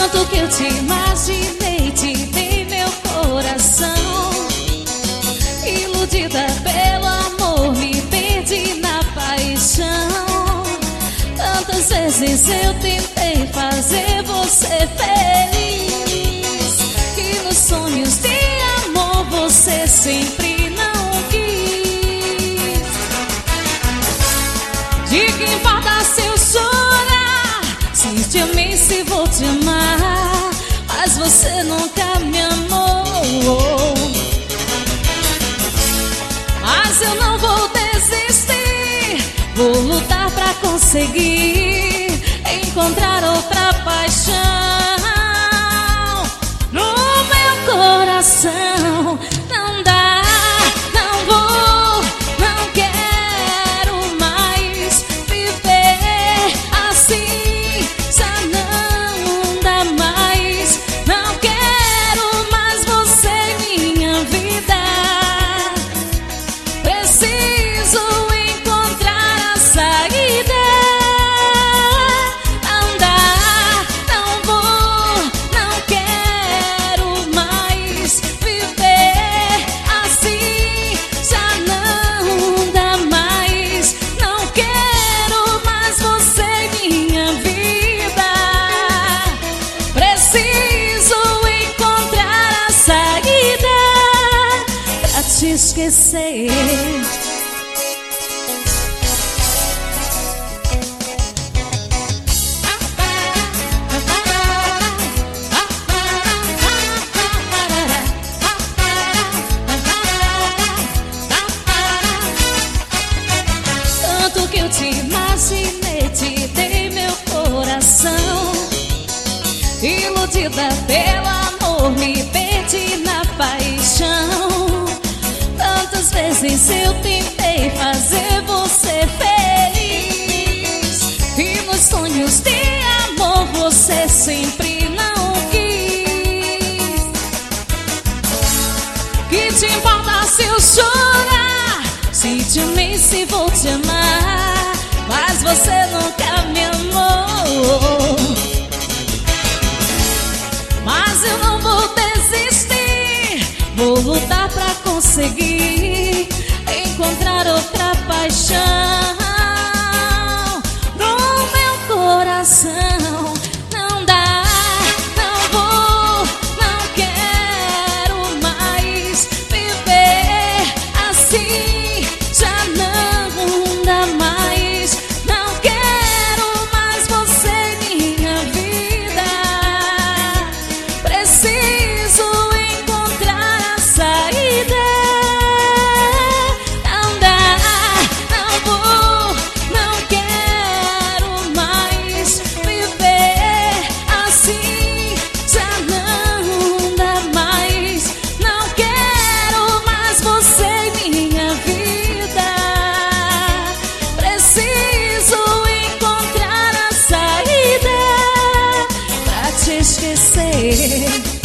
Tanto que eu te imaginei, te dei meu coração. Iludida pelo amor, me perdi na paixão. Tantas vezes eu tentei fazer você feliz, e nos sonhos de amor você sempre não quis. De que importa se eu chorar, se te amei, se vou te amar, mas você nunca me amou. Mas eu não vou desistir, vou lutar pra conseguir encontrar outra paixão no meu coração. Não dá, não vou, não quero mais viver assim, já não dá mais. Não quero mais você em minha vida. Preciso encontrar a saída. Não dá, não vou, não quero mais viver assim, já não dá mais. Não quero mais você em minha vida. Preciso encontrar a saída pra te esquecer. Tanto que eu te imaginei, te dei meu coração. Iludida pelo amor, me perdi na paixão. Tantas vezes eu tentei fazer você feliz, e nos sonhos de amor você sempre não quis. Que te importa se eu chorar, se te amei, se vou te amar, mas você nunca me amou. Mas eu não vou desistir, vou lutar pra conseguir encontrar outra paixão no meu coração. Não dá, não vou, não quero mais viver assim, já não dá mais. Não quero mais você em minha vida. Preciso encontrar a saída. Não dá, não vou, não quero mais viver assim, já não dá mais. Não quero mais você em minha vida. Preciso encontrar a saída pra te esquecer.